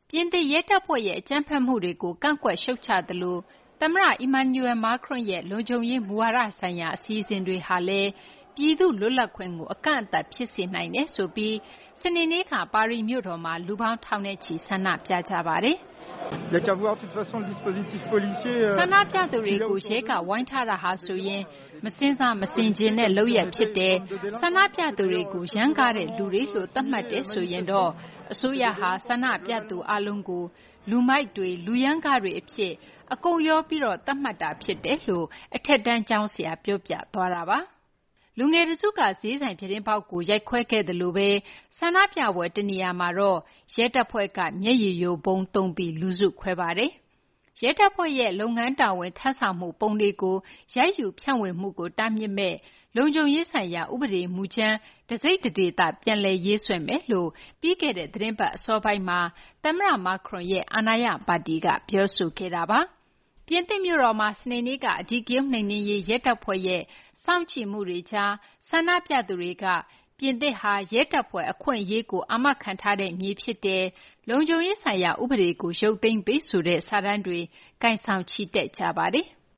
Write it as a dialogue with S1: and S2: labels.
S1: ပြင်သစ်ရဲတပ်ဖွဲ့ရဲ့အကြမ်းဖက်မှုတွေကိုကန့်ကွက်ရှုတ်ချသလိုသမ္မတ Emmanuel Macron ရဲ့လုံခြုံရေးမူဝါဒဆိုင်ရာအစီအစဉ်တွေဟာလည်းပြည်သူလွတ်လပ်ခွင့်ကိုအကန့်အသတ်ဖြစ်စေနိုင်တယ်ဆိုပြီးစနေနေ့ကပါရီမြို့တော်မှာလူပေါင်းထောင်နဲ့ချီဆန္ဒပြကြပါတယ်။ဆန္ဒပြသူတွေကိုရဲကဝိုင်းထားတာဟာဆိုရင်မစင်စားမစင်ကျင်တဲ့လုပ်ရက်ဖြစ်တယ်။ဆန္ဒပြသူတွေကိုရမ်းကားတဲ့လူတွေလို့သတ်မှတ်တယ်ဆိုရင်တော့အစိုးရဟာဆန္ဒပြသူအလုံးကိုလူမိုက်တွေလူရမ်းကားတွေအဖြစ်အကုန်ရောပြီးတော့သတ်မှတ်တာဖြစ်တယ်လို့အထက်တန်းကျောင်းဆရာပြောပြသွားတာပါ။လူငယ်တစုကဈေးဆိုင်ပြတင်းပေါက်ကိုရိုက်ခွဲခဲ့တယ်လို့ပဲဆန္ဒပြပွဲတနေရာမှာတော့ရဲတပ်ဖွဲ့ကမျက်ရည်ယိုဗုံးသုံးပြီးလူစုခွဲပါတယ်။ရဲတပ်ဖွဲ့ရဲ့လုပ်ငန်းတာဝန်ထမ်းဆောင်မှုပုံတွေကိုရိုက်ယူဖြန့်ဝေမှုကိုတားမြစ်မဲ့လုံခြုံရေးဆိုင်ရာဥပဒေမူကြမ်းတစိတ်တဒေသပြန်လည်ရေးဆွဲမယ်လို့ပြီးခဲ့တဲ့သတင်းပတ်အစောပိုင်းမှာသမ္မတ Macron ရဲ့အာဏာရပါတီကပြောဆိုခဲ့တာပါ။ပြင်သစ်မြို့တော်မှာစနေနေ့ကအဓိကရုဏ်းနှိမ်နင်းရေးရဲတပ်ဖွဲ့ရဲ့စောင့်ကြည့်မှုတွေကြားဆန္ဒပြသူတွေကပြင်သစ်ဟာရဲတပ်ဖွဲ့အခွင့်အရေးကိုအာမခံထားတဲ့မြေဖြစ်တယ်လုံခြုံရေးဆိုင်ရာဥပဒေကိုရုပ်သိမ်းပေးဆိုတဲ့စာတမ်းတွေကိုင်ဆောင်ချီတက်ကြပါတယ်။